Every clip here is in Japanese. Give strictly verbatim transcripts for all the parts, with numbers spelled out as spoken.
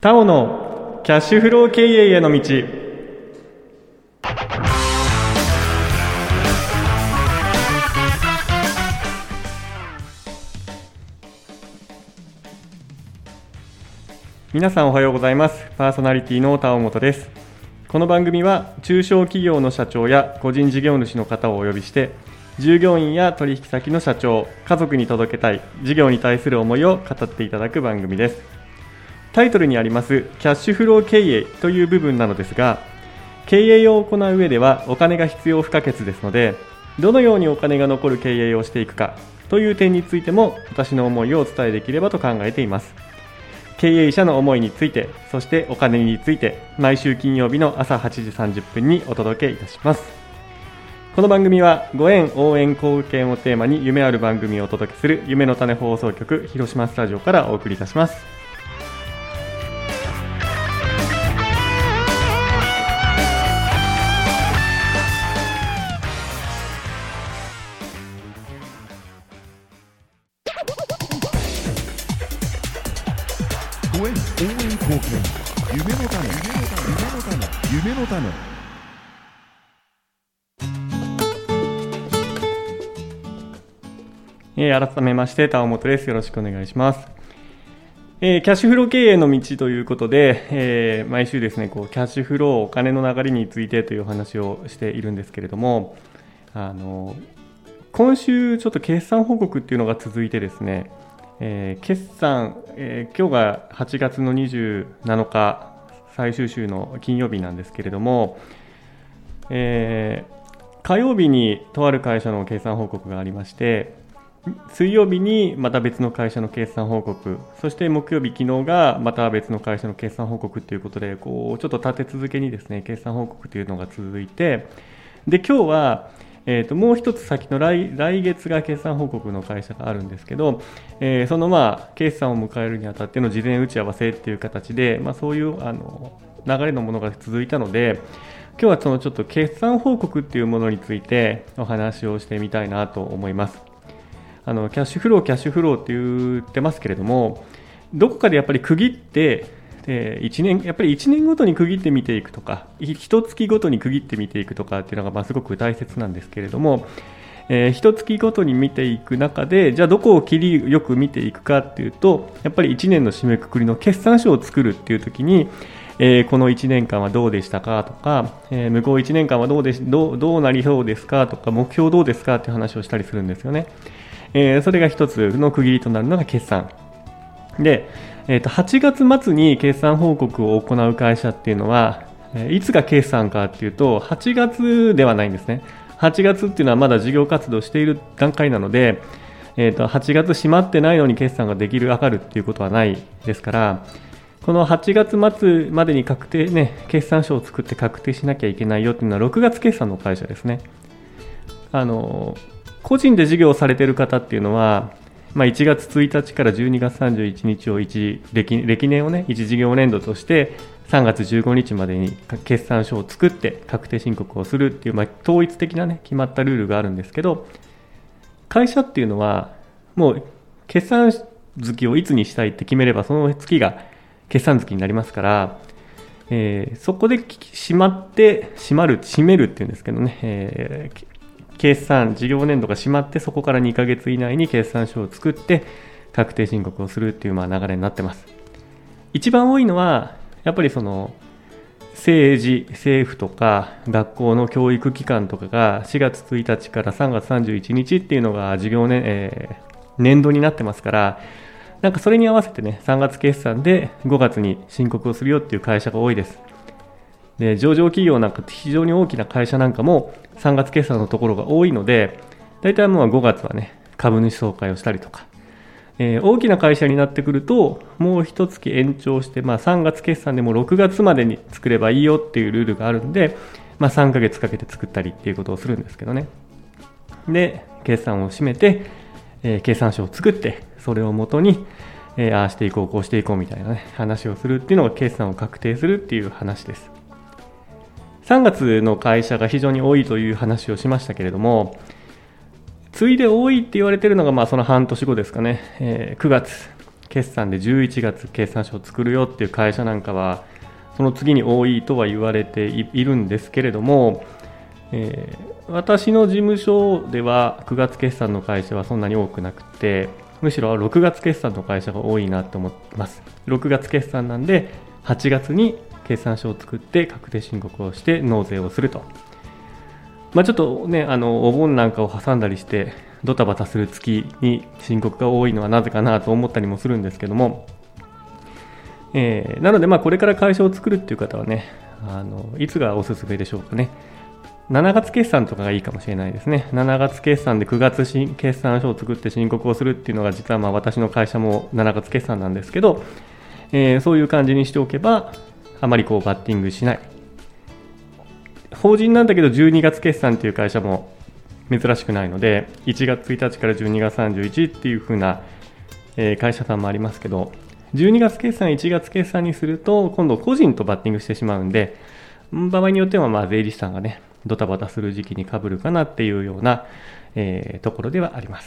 タオのキャッシュフロー経営への道。皆さんおはようございます。パーソナリティの田尾本です。この番組は中小企業の社長や個人事業主の方をお呼びして、従業員や取引先の社長、家族に届けたい事業に対する思いを語っていただく番組です。タイトルにありますキャッシュフロー経営という部分なのですが、経営を行う上ではお金が必要不可欠ですので、どのようにお金が残る経営をしていくかという点についても私の思いをお伝えできればと考えています。経営者の思いについて、そしてお金について、毎週金曜日の朝はちじさんじゅっぷんにお届けいたします。この番組はご縁、応援、貢献をテーマに夢ある番組をお届けする夢の種放送局広島スタジオからお送りいたします。 ご縁、応援、貢献、夢の種、夢の種、夢の種。 えー、改めまして田尾本です。よろしくお願いします。えー、キャッシュフロー経営の道ということで、えー、毎週ですね、こうキャッシュフロー、お金の流れについてというお話をしているんですけれども、あの今週ちょっと決算報告っていうのが続いてですね、えー、決算、えー、今日がはちがつのにじゅうなのか最終週の金曜日なんですけれども、えー、火曜日にとある会社の決算報告がありまして、水曜日にまた別の会社の決算報告、そして木曜日、昨日がまた別の会社の決算報告ということで、こうちょっと立て続けにですね、決算報告というのが続いて、で今日はえー、ともう一つ先の 来, 来月が決算報告の会社があるんですけど、えー、そのまあ決算を迎えるにあたっての事前打ち合わせという形で、まあ、そういうあの流れのものが続いたので、今日はそのちょっと決算報告っていうものについてお話をしてみたいなと思います。あのキャッシュフローキャッシュフローって言ってますけれども、どこかでやっぱり区切ってでいちねんやっぱりいちねんごとに区切って見ていくとか、一月ごとに区切って見ていくとかっていうのがまあすごく大切なんですけれども、えー、一月ごとに見ていく中で、じゃあどこを切りよく見ていくかっていうと、やっぱりいちねんの締めくくりの決算書を作るっていう時に、えー、このいちねんかんはどうでしたかとか、えー、向こういちねんかんはどうでしどう、どうなりそうですかとか、目標どうですかっていう話をしたりするんですよね。えー、それが一つの区切りとなるのが決算で、えー、とはちがつ末に決算報告を行う会社っていうのは、えー、いつが決算かっていうとはちがつではないんですね。はちがつっていうのはまだ事業活動している段階なので、えー、とはちがつ閉まってないのに決算ができる、上がるっていうことはないですから、このはちがつ末までに確定ね、決算書を作って確定しなきゃいけないよっていうのはろくがつ決算の会社ですね。あの個人で事業をされている方っていうのは、まあ、いちがつついたちからじゅうにがつさんじゅういちにちを一 歴, 歴年をね、一事業年度としてさんがつじゅうごにちまでに決算書を作って確定申告をするっていう、まあ、統一的なね、決まったルールがあるんですけど、会社っていうのはもう決算月をいつにしたいって決めれば、その月が決算月になりますから、えー、そこで閉まって閉まる閉めるっていうんですけどね、えー決算事業年度が閉まって、そこからにかげつ以内に決算書を作って確定申告をするっていうまあ流れになってます。一番多いのはやっぱりその政治、政府とか学校の教育機関とかがしがつついたちからさんがつさんじゅういちにちっていうのが事業年、えー、年度になってますから、なんかそれに合わせてね、さんがつ決算でごがつに申告をするよっていう会社が多いです。で上場企業なんか非常に大きな会社なんかもさんがつ決算のところが多いので、大体もうごがつはね、株主総会をしたりとか、えー、大きな会社になってくるともう一月延長して、まあ、さんがつ決算でもろくがつまでに作ればいいよっていうルールがあるんで、まあ、さんかげつかけて作ったりっていうことをするんですけどね。で決算を締めて、えー、決算書を作って、それをもとに、えー、ああしていこうこうしていこうみたいなね、話をするっていうのが決算を確定するっていう話です。さんがつの会社が非常に多いという話をしましたけれども、次いで多いって言われているのがまあその半年後ですかね、えー、くがつ決算でじゅういちがつ決算書を作るよっていう会社なんかはその次に多いとは言われているんですけれども、えー、私の事務所ではくがつ決算の会社はそんなに多くなくて、むしろろくがつ決算の会社が多いなと思ってます。ろくがつ決算なんではちがつに決算書を作って確定申告をして納税をすると、まあ、ちょっとね、あのお盆なんかを挟んだりしてドタバタする月に申告が多いのはなぜかなと思ったりもするんですけども、えー、なのでまあこれから会社を作るっていう方はね、あのいつがおすすめでしょうかね。しちがつ決算とかがいいかもしれないですね。しちがつ決算でくがつ決算書を作って申告をするっていうのが実はまあ私の会社もしちがつ決算なんですけど、えー、そういう感じにしておけばあまりこうバッティングしない。法人なんだけどじゅうにがつ決算っていう会社も珍しくないので、いちがつついたちからじゅうにがつさんじゅういちっていう風な会社さんもありますけど、じゅうにがつ決算いちがつ決算にすると今度個人とバッティングしてしまうんで、場合によってはまあ税理士さんがねドタバタする時期に被るかなっていうような、えー、ところではあります。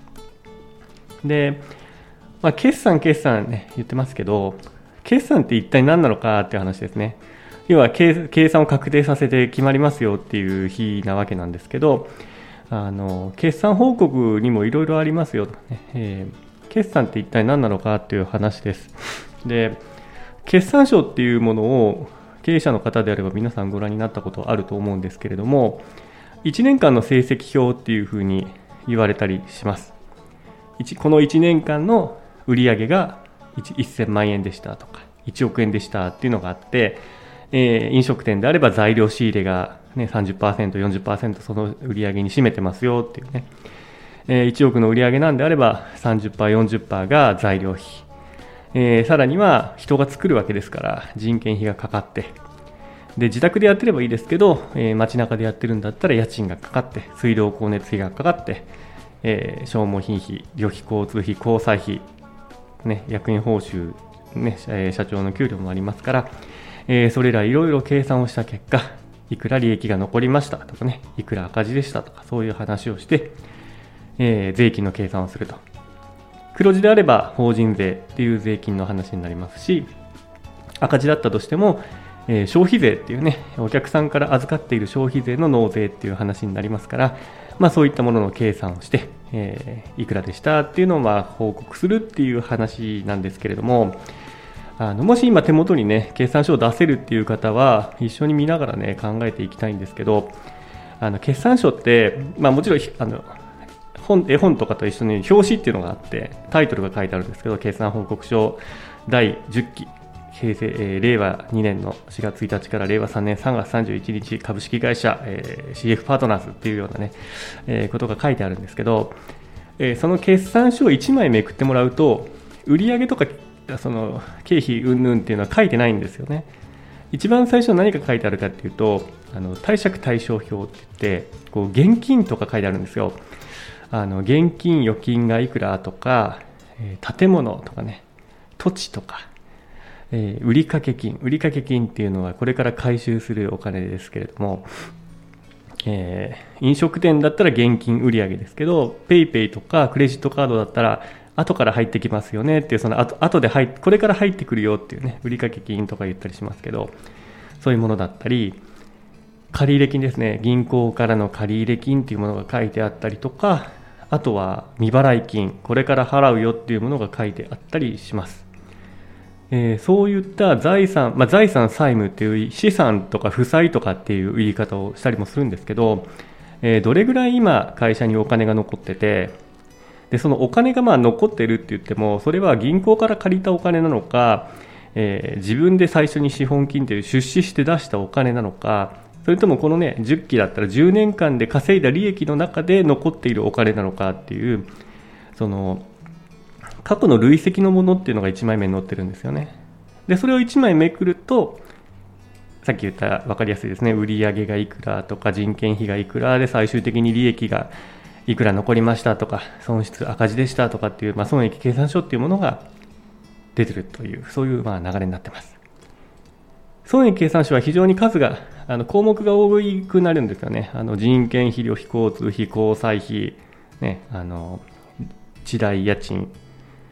で、まあ、決算決算ね言ってますけど、決算って一体何なのかっていう話ですね。要は計算を確定させて決まりますよっていう日なわけなんですけど、あの決算報告にもいろいろありますよと、ねえー、決算って一体何なのかっていう話です。で、決算書っていうものを経営者の方であれば皆さんご覧になったことあると思うんですけれども、いちねんかんの成績表っていうふうに言われたりします。このいちねんかんの売上がせんまんえんでしたとかいちおくえんでしたっていうのがあって、えー、飲食店であれば材料仕入れが、ね、さんじゅっパーセント、よんじゅっパーセント その売上に占めてますよっていうね、えー、いちおくの売上なんであれば さんじゅっパーセント、よんじゅっパーセント が材料費、えー、さらには人が作るわけですから人件費がかかって、で自宅でやってればいいですけど、えー、街中でやってるんだったら家賃がかかって、水道光熱費がかかって、えー、消耗品費、旅費、交通費、交際費、ね、役員報酬、ね、社長の給料もありますから、えー、それらいろいろ計算をした結果、いくら利益が残りましたとかね、いくら赤字でしたとか、そういう話をして、えー、税金の計算をすると。黒字であれば法人税っていう税金の話になりますし、赤字だったとしても、えー、消費税っていうね、お客さんから預かっている消費税の納税っていう話になりますから、まあ、そういったものの計算をして、えー、いくらでしたっていうのをまあ報告するっていう話なんですけれども、あのもし今手元にね決算書を出せるっていう方は一緒に見ながらね考えていきたいんですけど、あの決算書って、まあ、もちろんあの本絵本とかと一緒に表紙っていうのがあってタイトルが書いてあるんですけど、決算報告書だいじゅっき平成、えー、れいわにねんのしがつついたちかられいわさんねんさんがつさんじゅういちにち株式会社、えー、シーエフ パートナーズっていうようなね、えー、ことが書いてあるんですけど、えー、その決算書をいちまいめくってもらうと売上とかその経費云々っていうのは書いてないんですよね。一番最初何が書いてあるかっていうと、あの貸借対照表って言ってこう現金とか書いてあるんですよ。あの現金預金がいくらとか、えー、建物とかね、土地とか、えー、売掛金売掛金っていうのはこれから回収するお金ですけれども、えー、飲食店だったら現金売上ですけど、ペイペイとかクレジットカードだったら後から入ってきますよねっていう、その後後で入っこれから入ってくるよっていうね、売掛金とか言ったりしますけど、そういうものだったり、借入金ですね、銀行からの借入金っていうものが書いてあったりとか、あとは未払い金、これから払うよっていうものが書いてあったりします。えー、そういった財産、まあ、財産債務っていう資産とか負債とかっていう言い方をしたりもするんですけど、えー、どれぐらい今会社にお金が残ってて、でそのお金がまあ残ってるって言っても、それは銀行から借りたお金なのか、えー、自分で最初に資本金という出資して出したお金なのか、それともこのねじゅっきだったらじゅうねんかんで稼いだ利益の中で残っているお金なのかっていう、その過去の累積のものっていうのがいちまいめに載ってるんですよね。でそれをいちまいめくると、さっき言った分かりやすいですね、売上がいくらとか人件費がいくらで最終的に利益がいくら残りましたとか、損失赤字でしたとかっていう、まあ、損益計算書っていうものが出てるという、そういうまあ流れになってます。損益計算書は非常に数があの項目が多くなるんですよね。あの人件費、旅費、交通費、交際費、ね、あの地代、家賃、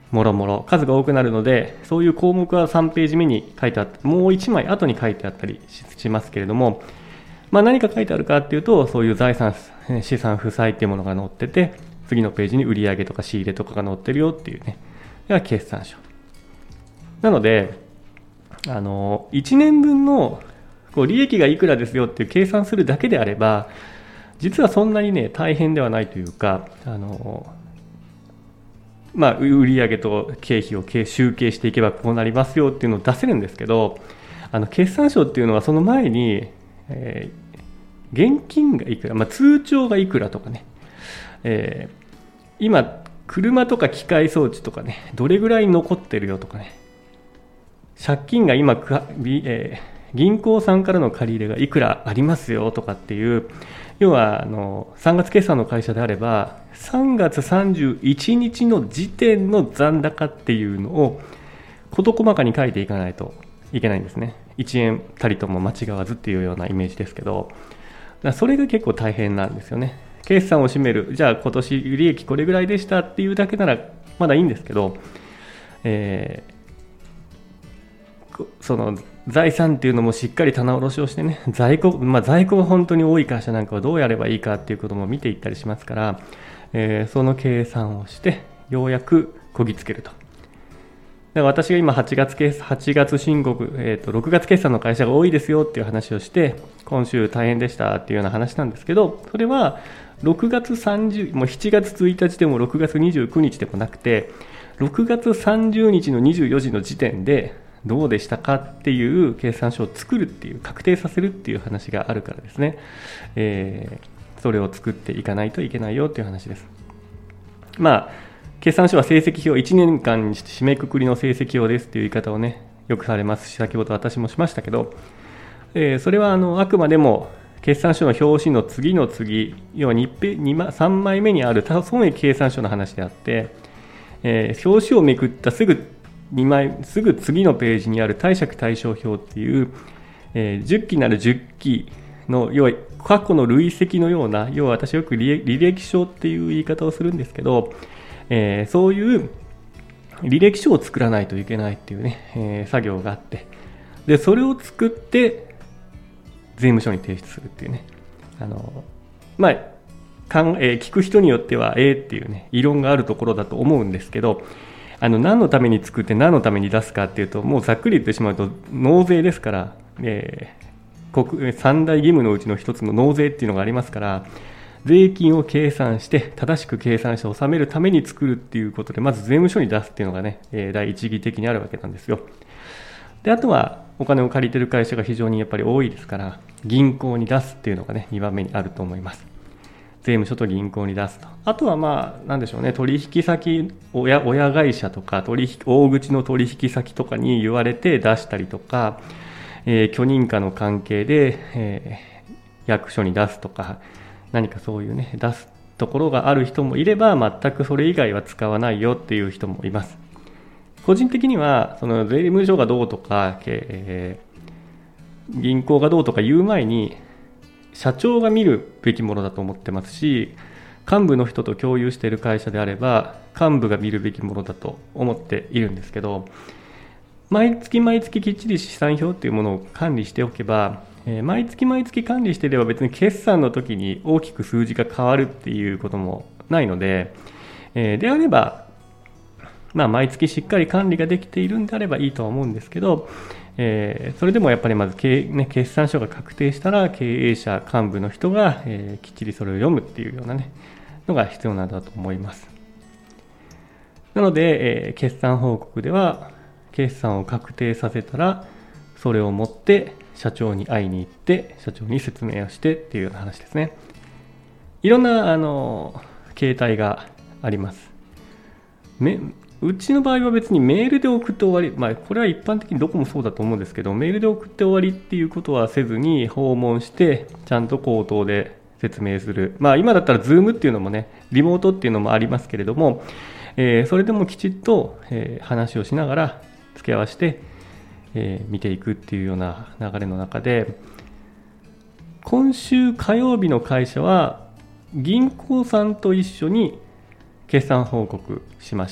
もろもろ数が多くなるので、そういう項目はさんページ目に書いてあって、もういちまい後に書いてあったりしますけれども、まあ、何か書いてあるかっていうと、そういう財産、資産、負債っていうものが載ってて、次のページに売上とか仕入れとかが載ってるよっていうね、が決算書。なので、あの、いちねんぶんのこう利益がいくらですよっていう計算するだけであれば、実はそんなにね、大変ではないというか、あの、まあ、売上と経費を集計していけばこうなりますよっていうのを出せるんですけど、あの決算書っていうのはその前に、えー、現金がいくら、まあ、通帳がいくらとかね、えー、今車とか機械装置とかね、どれぐらい残ってるよとかね、借金が今、えー、銀行さんからの借り入れがいくらありますよとかっていう、要はあのさんがつ決算の会社であればさんがつさんじゅういちにちの時点の残高っていうのを事細かに書いていかないといけないんですね。いちえんたりとも間違わずっていうようなイメージですけど、それが結構大変なんですよね。決算を締める、じゃあ今年利益これぐらいでしたっていうだけならまだいいんですけど、えー、その財産っていうのもしっかり棚卸しをしてね、在庫、まあ、在庫が本当に多い会社なんかはどうやればいいかっていうことも見ていったりしますから、えー、その計算をしてようやくこぎつけると。だから私が今はちがつ決はちがつ申告、えー、とろくがつ決算の会社が多いですよっていう話をして、今週大変でしたっていうような話なんですけど、それはろくがつさんじゅう、もうしちがつついたちでもろくがつにじゅうくにちでもなくて、ろくがつさんじゅうにちのにじゅうよじの時点でどうでしたかっていう計算書を作るっていう、確定させるっていう話があるからですね、えー、それを作っていかないといけないよっていう話です。まあ決算書は成績表、いちねんかんにして締めくくりの成績表ですっていう言い方をね、よくされますし、先ほど私もしましたけど、えー、それはあのあくまでも決算書の表紙の次の次、要はにペにさんまいめにある損益計算書の話であって、えー、表紙をめくったすぐにまい、すぐ次のページにある貸借対照表っていう、えー、じゅっきなるじゅっきの、要は過去の累積のような、要は私よく履歴書っていう言い方をするんですけど、えー、そういう履歴書を作らないといけないっていうね、えー、作業があって、でそれを作って税務署に提出するっていうね、あのまあかん、えー、聞く人によってはえーっていうね異論があるところだと思うんですけど、あの何のために作って何のために出すかっていうと、もうざっくり言ってしまうと納税ですから、えー、国三大義務のうちの一つの納税っていうのがありますから、税金を計算して正しく計算して納めるために作るっていうことで、まず税務署に出すっていうのがね、えー、第一義的にあるわけなんですよ。であとはお金を借りてる会社が非常にやっぱり多いですから、銀行に出すっていうのがねにばんめにあると思います。税務署と銀行に出すと。あとはまあなんでしょうね、取引先、親親会社とか取引大口の取引先とかに言われて出したりとか、えー、許認可の関係で、えー、役所に出すとか、何かそういうね出すところがある人もいれば、全くそれ以外は使わないよっていう人もいます。個人的にはその税務署がどうとか、えー、銀行がどうとか言う前に社長が見るべきものだと思ってますし、幹部の人と共有している会社であれば幹部が見るべきものだと思っているんですけど、毎月毎月きっちり資産表っていうものを管理しておけば、えー、毎月毎月管理していれば別に決算の時に大きく数字が変わるっていうこともないので、えー、であれば、まあ、毎月しっかり管理ができているんであればいいとは思うんですけど、えー、それでもやっぱりまず経、ね、決算書が確定したら経営者幹部の人が、えー、きっちりそれを読むっていうような、ね、のが必要なんだと思います。なので、えー、決算報告では決算を確定させたらそれを持って社長に会いに行って社長に説明をしてっていうような話ですね。いろんなあの形態があります。めうちの場合は別にメールで送って終わり、まあ、これは一般的にどこもそうだと思うんですけど、メールで送って終わりっていうことはせずに訪問してちゃんと口頭で説明する、まあ、今だったら Zoom っていうのもね、リモートっていうのもありますけれども、えー、それでもきちっと、えー、話をしながら付け合わせて、えー、見ていくっていうような流れの中で、今週火曜日の会社は銀行さんと一緒に決算報告しました。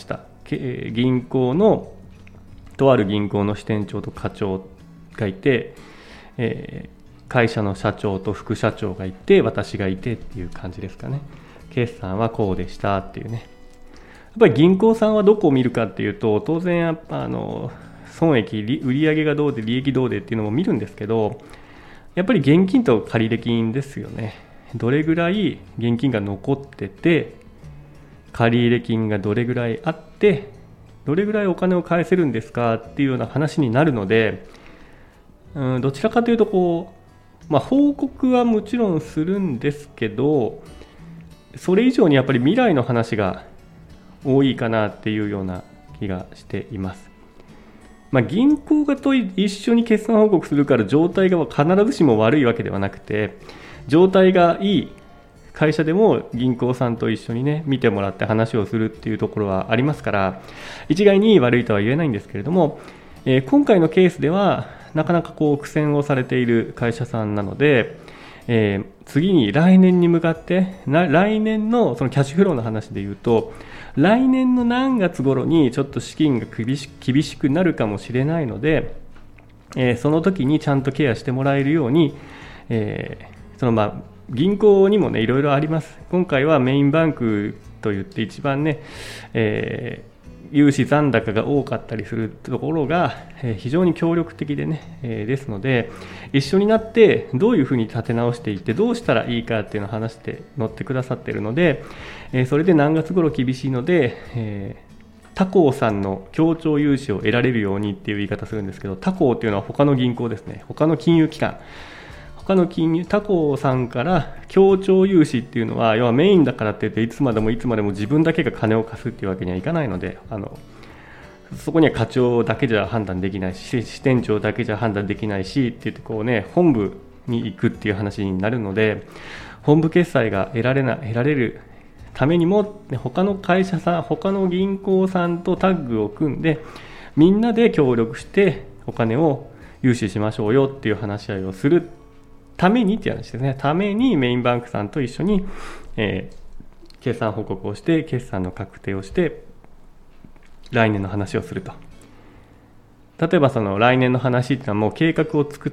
銀行のとある銀行の支店長と課長がいて、えー、会社の社長と副社長がいて、私がいてっていう感じですかね。決算はこうでしたっていうね。やっぱり銀行さんはどこを見るかっていうと、当然やっぱあの損益、売上がどうで利益どうでっていうのも見るんですけど、やっぱり現金と借入金ですよね。どれぐらい現金が残ってて、借入金がどれぐらいあって、どれぐらいお金を返せるんですかっていうような話になるので、うん、どちらかというとこう、まあ、報告はもちろんするんですけど、それ以上にやっぱり未来の話が多いかなっていうような気がしています。まあ、銀行がと一緒に決算報告するから状態が必ずしも悪いわけではなくて、状態がいい会社でも銀行さんと一緒にね見てもらって話をするっていうところはありますから、一概に悪いとは言えないんですけれども、えー、今回のケースではなかなかこう苦戦をされている会社さんなので、えー、次に来年に向かってな来年のそのキャッシュフローの話でいうと、来年の何月頃にちょっと資金が厳し、厳しくなるかもしれないので、えー、その時にちゃんとケアしてもらえるように、えーそのまあ銀行にもねいろいろあります。今回はメインバンクといって一番ね、えー、融資残高が多かったりするところが、えー、非常に協力的でね、えー、ですので、一緒になってどういうふうに立て直していってどうしたらいいかっていうのを話して乗ってくださっているので、えー、それで何月頃厳しいので、えー、他行さんの協調融資を得られるようにっていう言い方するんですけど、他行っていうのは他の銀行ですね。他の金融機関、他の金融、他行さんから協調融資っていうのは、要はメインだからって言っていつまでもいつまでも自分だけが金を貸すっていうわけにはいかないので、あのそこには課長だけじゃ判断できないし、支店長だけじゃ判断できないしって言ってこうね、本部に行くっていう話になるので、本部決済が得られな得られるためにも、他の会社さん、他の銀行さんとタッグを組んで、みんなで協力してお金を融資しましょうよっていう話し合いをするためにっていう話ですね。ためにメインバンクさんと一緒に、えー、決算報告をして、決算の確定をして、来年の話をすると。例えばその来年の話っていうのはもう計画を作って、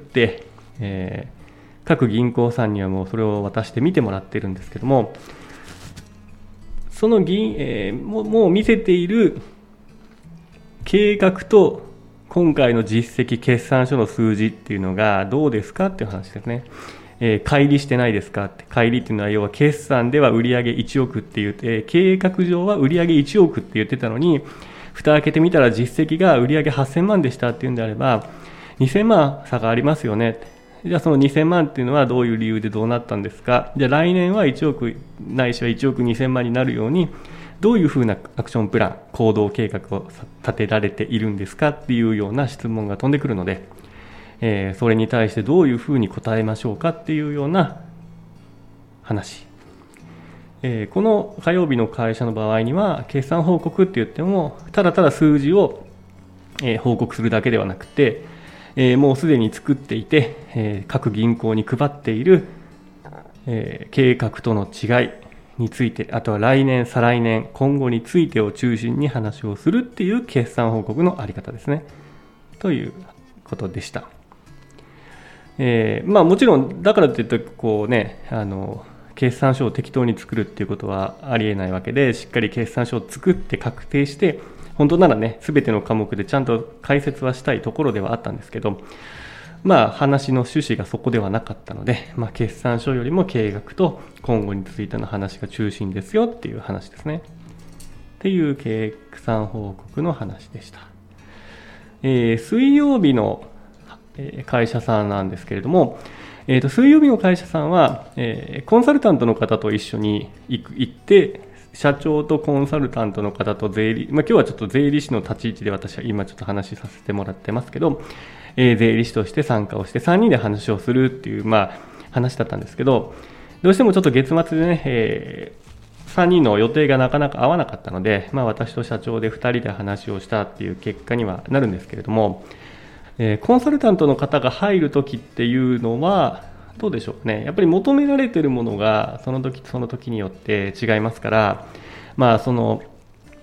えー、各銀行さんにはもうそれを渡して見てもらっているんですけども、その銀、えー、もう、もう見せている計画と今回の実績、決算書の数字っていうのがどうですかっていう話ですね。えー、乖離してないですかって。乖離っていうのは要は決算では売上いちおくって言って、計画上は売上いちおくって言ってたのに、蓋開けてみたら実績が売上はっせんまんでしたっていうんであれば、にせんまん差がありますよね。じゃあそのにせんまんっていうのはどういう理由でどうなったんですか。じゃあ来年はいちおくないしはいちおくにせんまんになるように、どういうふうなアクションプラン、行動計画を立てられているんですかっていうような質問が飛んでくるので、えー、それに対してどういうふうに答えましょうかっていうような話。えー、この火曜日の会社の場合には、決算報告って言っても、ただただ数字を、えー、報告するだけではなくて、えー、もうすでに作っていて、えー、各銀行に配っている、えー、計画との違い、について、あとは来年、再来年、今後についてを中心に話をするっていう決算報告のあり方ですね。ということでした。えー、まあもちろん、だからといって、こうね、あの、決算書を適当に作るっていうことはありえないわけで、しっかり決算書を作って確定して、本当ならね、すべての科目でちゃんと解説はしたいところではあったんですけど、まあ話の趣旨がそこではなかったので、まあ、決算書よりも計画と今後についての話が中心ですよっていう話ですね。っていう決算報告の話でした。えー、水曜日の会社さんなんですけれども、えー、と水曜日の会社さんは、えー、コンサルタントの方と一緒に行く行って社長とコンサルタントの方と税理、まあ、今日はちょっと税理士の立ち位置で私は今ちょっと話させてもらってますけど、えー、税理士として参加をしてさんにんで話をするっていう、まあ、話だったんですけど、どうしてもちょっと月末でね、えー、さんにんの予定がなかなか合わなかったので、まあ、私と社長でふたりで話をしたっていう結果にはなるんですけれども、えー、コンサルタントの方が入るときっていうのはどうでしょうね。やっぱり求められているものがその時その時によって違いますから、まあその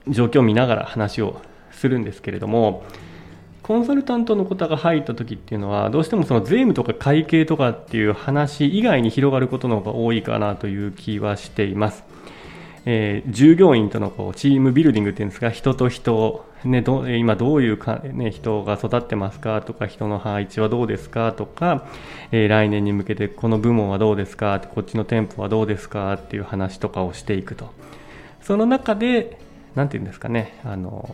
状況を見ながら話をするんですけれども、コンサルタントの方が入った時っていうのはどうしてもその税務とか会計とかっていう話以外に広がることの方が多いかなという気はしています。えー、従業員とのこうチームビルディングっていうんですか、人と人、ね、ど今どういうか、ね、人が育ってますかとか、人の配置はどうですかとか、えー、来年に向けてこの部門はどうですか、こっちの店舗はどうですかっていう話とかをしていくと。その中でなんていうんですかね、あの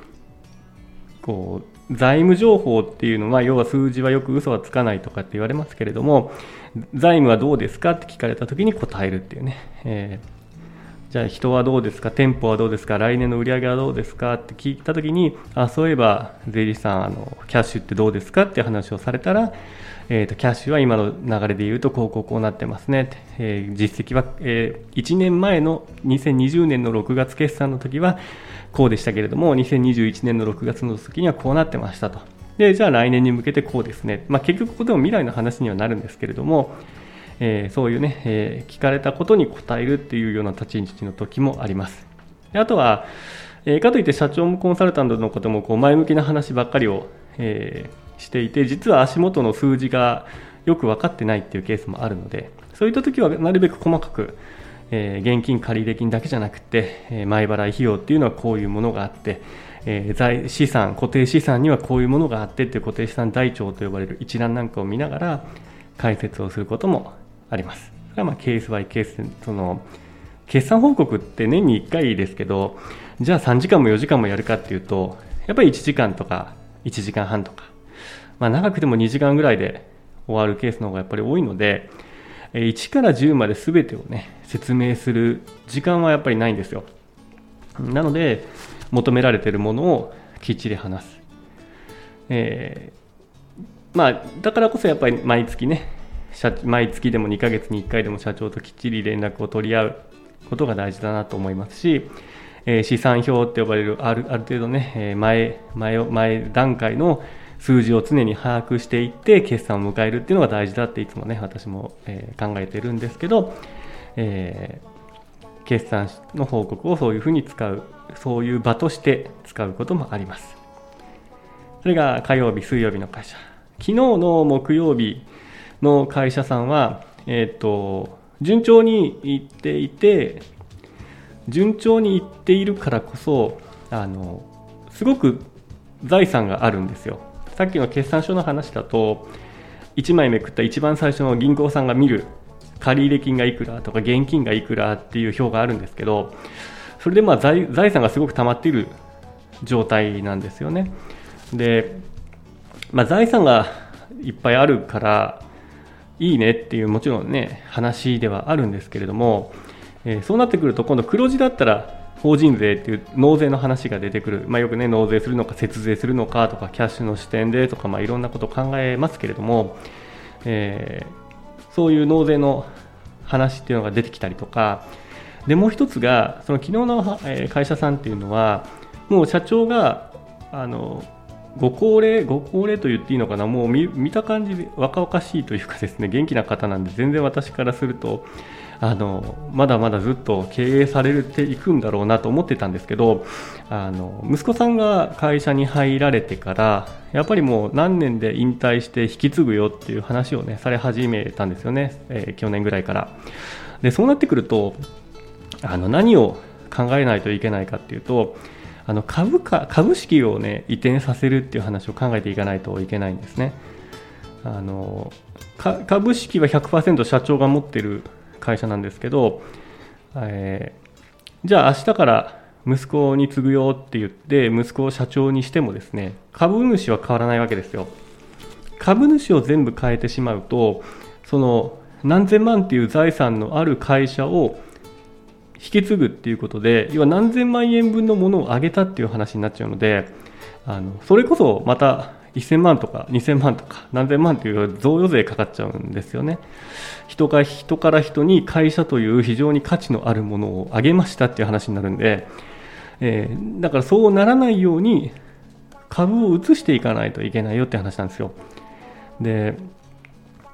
こう財務情報っていうのは、要は数字はよく嘘はつかないとかって言われますけれども、財務はどうですかって聞かれた時に答えるっていうね、えーじゃあ人はどうですか、店舗はどうですか、来年の売り上げはどうですかって聞いたときに、あ、そういえば税理士さん、あのキャッシュってどうですかって話をされたら、えー、とキャッシュは今の流れでいうとこうこうこうなってますねって、えー、実績は、えー、いちねんまえのにせんにじゅうねんのろくがつ決算の時はこうでしたけれども、にせんにじゅういちねんのろくがつの時にはこうなってましたと。で、じゃあ来年に向けてこうですね、まあ、結局ここでも未来の話にはなるんですけれども、えー、そういうね、えー、聞かれたことに答えるっていうような立ち位置の時もあります。であとは、えー、かといって社長もコンサルタントのこともこう前向きな話ばっかりを、えー、していて、実は足元の数字がよく分かってないっていうケースもあるので、そういった時はなるべく細かく、えー、現金借入金だけじゃなくて、えー、前払い費用っていうのはこういうものがあって、えー、財資産固定資産にはこういうものがあってっていう固定資産台帳と呼ばれる一覧なんかを見ながら解説をすることもあります。それはまあケースバイケース、その決算報告って年にいっかいですけど、じゃあさんじかんもよじかんもやるかっていうと、やっぱりいちじかんとかいちじかんはんとか、まあ、長くてもにじかんぐらいで終わるケースの方がやっぱり多いので、いちからじゅうまで全てをね説明する時間はやっぱりないんですよ。なので求められているものをきっちり話す、えーまあ、だからこそやっぱり毎月ね、毎月でもにかげつにいっかいでも社長ときっちり連絡を取り合うことが大事だなと思いますし、えー、試算表って呼ばれるある、ある程度ね、前、前を、前段階の数字を常に把握していって決算を迎えるっていうのが大事だっていつもね私も、えー、考えてるんですけど、えー、決算の報告をそういうふうに使う、そういう場として使うこともあります。それが火曜日、水曜日の会社。昨日の木曜日の会社さんは、えーと、順調にいっていて、順調にいっているからこそ、あの、すごく財産があるんですよ。さっきの決算書の話だと、いちまいめくった一番最初の銀行さんが見る借入金がいくらとか現金がいくらっていう表があるんですけど、それでまあ 財, 財産がすごく溜まっている状態なんですよね。で、まあ、財産がいっぱいあるからいいねっていうもちろんね話ではあるんですけれども、えー、そうなってくると今度黒字だったら法人税っていう納税の話が出てくる、まあ、よくね納税するのか節税するのかとかキャッシュの視点でとか、まあ、いろんなことを考えますけれども、えー、そういう納税の話っていうのが出てきたりとかで、もう一つがその昨日の会社さんっていうのはもう社長があのご高齢、ご高齢と言っていいのかな、もう 見, 見た感じで若々しいというかですね、元気な方なんで、全然私からするとあのまだまだずっと経営されていくんだろうなと思ってたんですけど、あの息子さんが会社に入られてからやっぱりもう何年で引退して引き継ぐよっていう話をねされ始めたんですよね、えー、去年ぐらいから。でそうなってくるとあの何を考えないといけないかっていうと、あの 株価、株式を、ね、移転させるっていう話を考えていかないといけないんですね。あの株式は ひゃくパーセント 社長が持っている会社なんですけど、えー、じゃあ明日から息子に継ぐよって言って息子を社長にしてもですね、株主は変わらないわけですよ。株主を全部変えてしまうと、その何千万っていう財産のある会社を引き継ぐっていうことで、要は何千万円分のものをあげたっていう話になっちゃうので、あのそれこそまたせんまんとかにせんまんとか何千万という贈与税かかっちゃうんですよね。人が人から人に会社という非常に価値のあるものをあげましたっていう話になるんで、えー、だからそうならないように株を移していかないといけないよって話なんですよ。で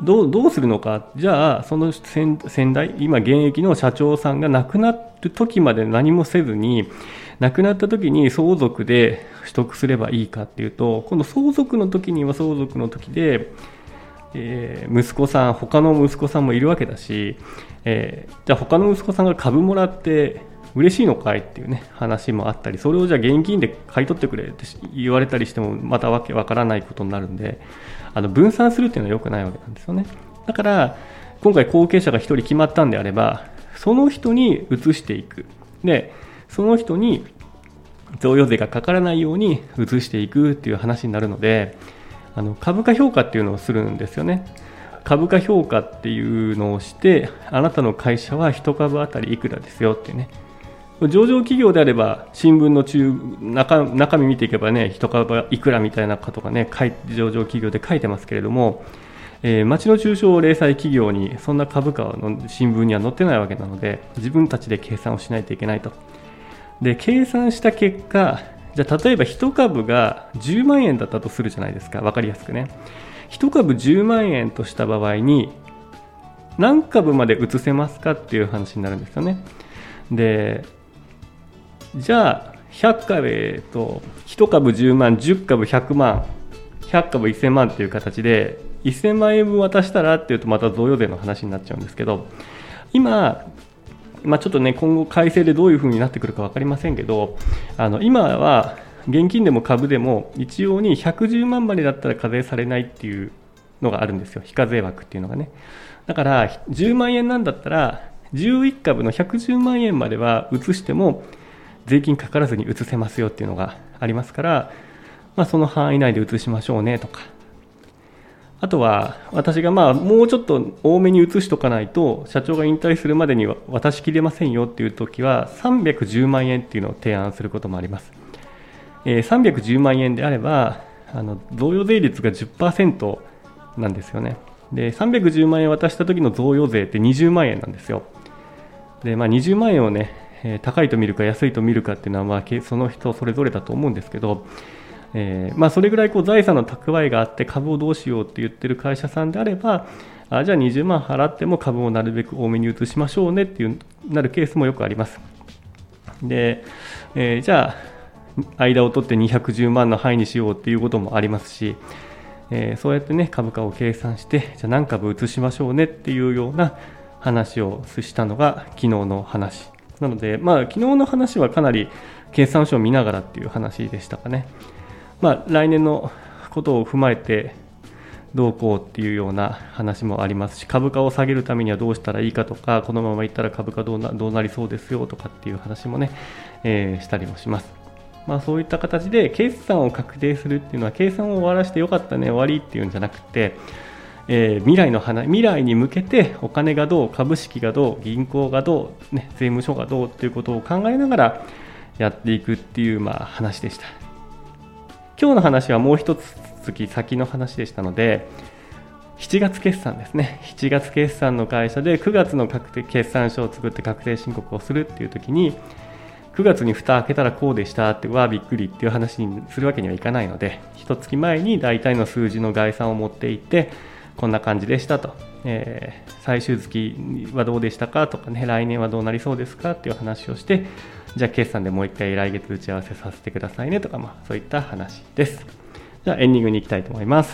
どう、どうするのか。じゃあその 先, 先代今現役の社長さんが亡くなる時まで何もせずに、亡くなった時に相続で取得すればいいかっていうと、今度相続の時には相続の時で、えー、息子さん他の息子さんもいるわけだし、えー、じゃあ他の息子さんが株もらって嬉しいのかいっていうね話もあったり、それをじゃあ現金で買い取ってくれって言われたりしてもまたわけわからないことになるんで、あの分散するっていうのは良くないわけなんですよね。だから今回後継者がひとり決まったんであれば、その人に移していく。でその人に贈与税がかからないように移していくっていう話になるので、あの株価評価っていうのをするんですよね。株価評価っていうのをして、あなたの会社は一株当たりいくらですよっていうね。上場企業であれば新聞の中 中, 中身見ていけばね、一株いくらみたいなことがね上場企業で書いてますけれども、えー、町の中小零細企業にそんな株価の新聞には載ってないわけなので、自分たちで計算をしないといけないと。で計算した結果、じゃあ例えば一株がじゅうまんえんだったとするじゃないですか。分かりやすくね、一株じゅうまんえんとした場合に何株まで移せますかっていう話になるんですよね。でじゃあひゃく株、えっと、いち株じゅうまん、じゅっ株ひゃくまん、ひゃく株せんまんっていう形でせんまんえん分渡したらっていうとまた贈与税の話になっちゃうんですけど、今、まあ、ちょっとね今後改正でどういう風になってくるか分かりませんけど、あの今は現金でも株でも一応にひゃくじゅうまんまでだったら課税されないっていうのがあるんですよ。非課税枠っていうのがね。だからじゅうまんえんなんだったらじゅういち株のひゃくじゅうまんえんまでは移しても税金かからずに移せますよっていうのがありますから、まあ、その範囲内で移しましょうねとか、あとは私がまあもうちょっと多めに移しとかないと社長が引退するまでには渡しきれませんよっていう時はさんびゃくじゅうまんえんっていうのを提案することもあります。えー、さんびゃくじゅうまんえんであればあの贈与税率が じゅっパーセント なんですよね。でさんびゃくじゅうまんえん渡した時の贈与税ってにじゅうまんえんなんですよ。で、まあ、にじゅうまんえんをね、えー、高いと見るか安いと見るかっていうのは、まあ、その人それぞれだと思うんですけど、えーまあ、それぐらいこう財産の蓄えがあって株をどうしようって言ってる会社さんであれば、あじゃあにじゅうまん払っても株をなるべく多めに移しましょうねっていうなるケースもよくあります。で、えー、じゃあ間を取ってにひゃくじゅうまんの範囲にしようっていうこともありますし、えー、そうやってね株価を計算して、じゃあ何株移しましょうねっていうような話をしたのが昨日の話なので、まあ、昨日の話はかなり決算書を見ながらっていう話でしたかね。まあ、来年のことを踏まえてどうこうっていうような話もありますし、株価を下げるためにはどうしたらいいかとか、このままいったら株価どうな、どうなりそうですよとかっていう話もね、えー、したりもします。まあ、そういった形で決算を確定するっていうのは、計算を終わらせてよかったね終わりっていうんじゃなくて、えー、未来の話、未来に向けてお金がどう、株式がどう、銀行がどう、ね、税務署がどうっていうことを考えながらやっていくっていう、まあ、話でした。今日の話はもう一月先の話でしたので、しちがつ決算ですね。しちがつ決算の会社でくがつの確定決算書を作って確定申告をするっていう時に、くがつに蓋開けたらこうでしたって、わーびっくりっていう話にするわけにはいかないので、いっかげつまえに大体の数字の概算を持っていって、こんな感じでしたと、えー、最終月はどうでしたかとかね、来年はどうなりそうですかっていう話をして、じゃあ決算でもう一回来月打ち合わせさせてくださいねとか、まあ、そういった話です。じゃあエンディングに行きたいと思います。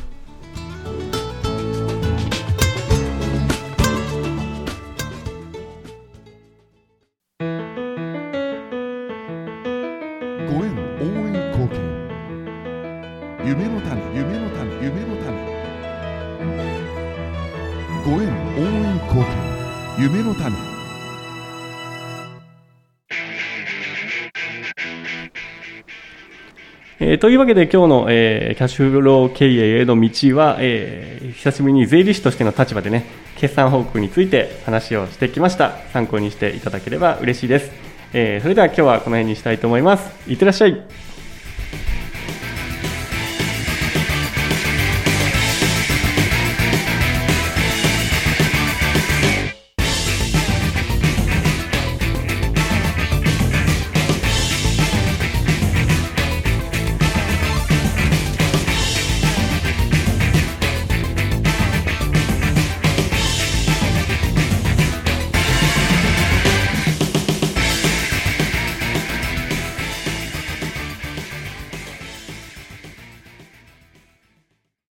ご縁応援貢献、夢の種、夢の種、夢の種、ご縁応援貢献、夢の種。 えー、というわけで今日の、えー、キャッシュフロー経営への道は、えー、久しぶりに税理士としての立場でね、決算報告について話をしてきました。参考にしていただければ嬉しいです。えー、それでは今日はこの辺にしたいと思います。いってらっしゃい。